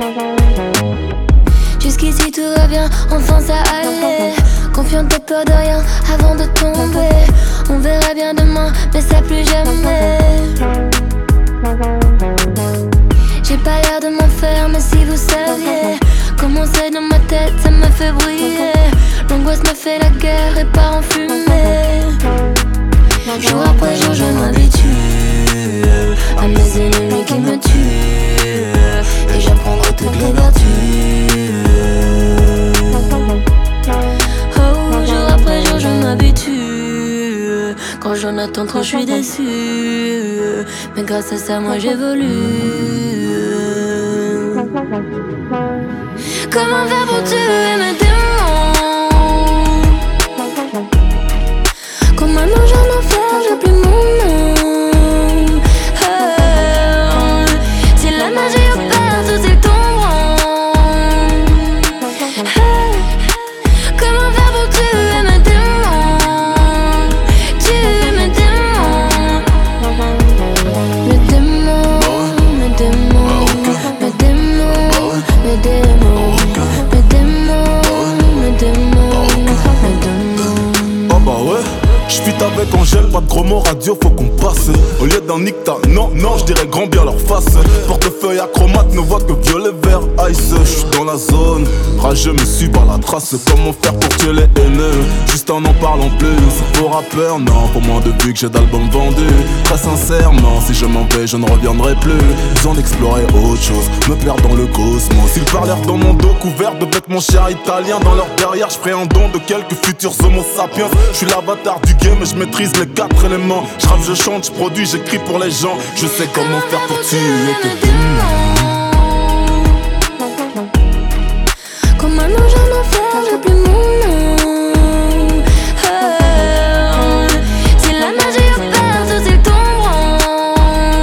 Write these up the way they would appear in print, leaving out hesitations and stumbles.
Jusqu'ici tout va bien, enfin ça allait. Confiante et peur de rien avant de tomber. On verra bien demain, mais ça plus jamais. J'ai pas l'air de m'en faire, mais si vous saviez comment c'est dans ma tête, ça me fait briller. L'angoisse me fait la guerre et part en fumée. Jour après jour je m'habitue à mes ennemis qui me tuent. Et j'apprendrai toutes les vertus. Oh, jour après jour je m'habitue. Quand j'en attends trop je suis déçu. Mais grâce à ça moi j'évolue. Comment faire pour tuer mes démons? Quand maintenant j'en enfer, j'ai plus mon nom. Oh, si la magie opère, tout est tombant. Oh, comment faire pour tuer mes démons? Tuer mes démons. Mes démons, mes démons, mes démons, mes démons. J'fuite avec Angèle, pas de gros mots radio, faut qu'on passe. Au lieu d'un nicta, non, je dirais grand bien leur face. Portefeuille acromate, ne voit que violet, vert, ice. J'suis dans la zone, rageux me suit par la trace. Comment faire pour tuer les haineux, juste en parlant plus. C'est pour rappeur, non, pour moins de vues que j'ai d'albums vendus. Très sincèrement, si je m'en vais, je ne reviendrai plus. Besoin d'explorer autre chose, me perdre dans le cosmos. Ils parlèrent dans mon dos, couvert de vêtements chers italiens. Dans leur derrière, j'ferai un don de quelques futurs homo sapiens. J'suis l'avatar du game et je maîtrise les 4 éléments. J'rappe, je chante, j'produis, j'écris pour les gens. Je sais comment faire pour tuer tes démons. Quand maintenant j'en enfer, j'ai plus mon nom. Oh, si la magie opère, tout est tombant.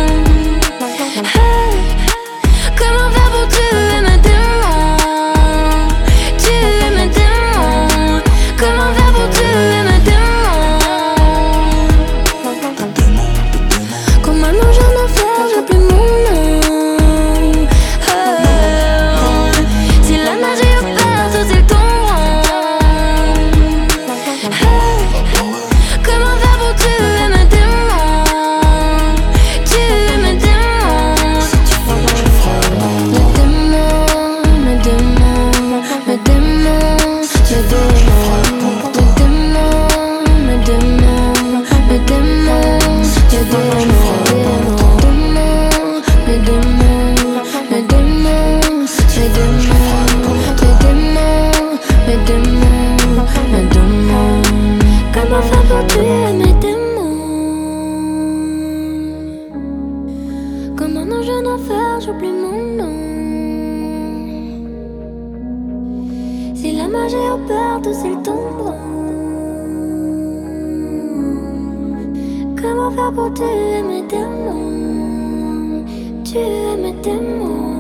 Oh, comment faire pour tuer mes démons? Tuer mes démons. Comment faire pour tuer mes démons? Quand maintenant j'en enfer, j'ai plus mon nom. Oh, si la magie opère, tout est tombant. Oh, comment faire pour tuer mes démons? Tuer mes démons. Mes démons, mes démons, mes démons, mes démons. Mes démons, mes démons, mes démons. Comment faire pour tuer mes démons? Comme un ange en enfer, j'oublie mon nom. Si la magie opère, tout c'est le tombeau. Comment faire pour tuer mes démons? Tuer mes démons.